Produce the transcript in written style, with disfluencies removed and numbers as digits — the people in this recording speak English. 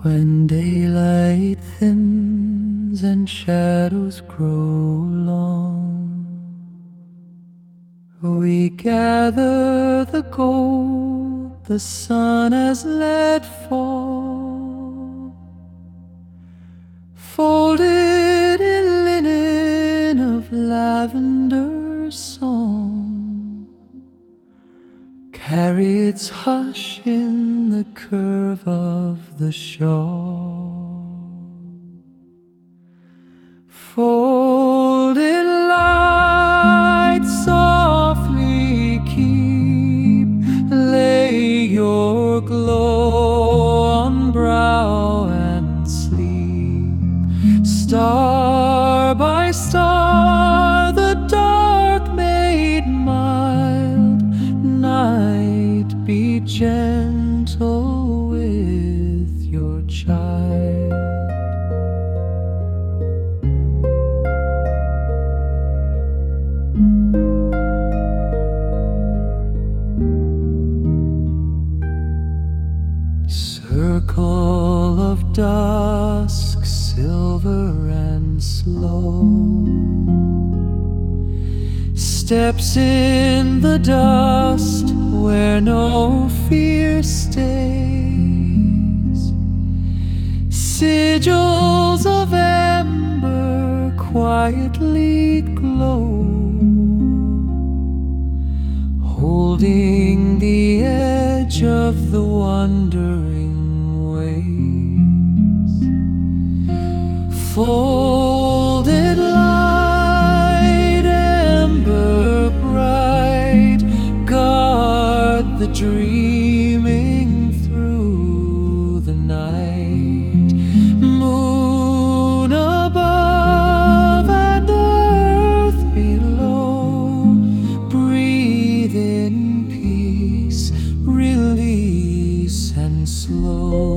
When daylight thins and shadows grow long, we gather the gold the sun has let fall, folded in linen of lavender song, carry its hush in the curve of the shawl. Folded light softly keep, lay your glow on brow and sleep. Star by star the dark made mild, night be gentle with your child. Circle of dusk, silver and slow, steps in the dust where no fear stays. Sigils of ember quietly glow, holding the edge of the wandering ways. Folded light, ember bright, guard the dreaming through the night. Moon above and earth below, breathe in peace, release and slow.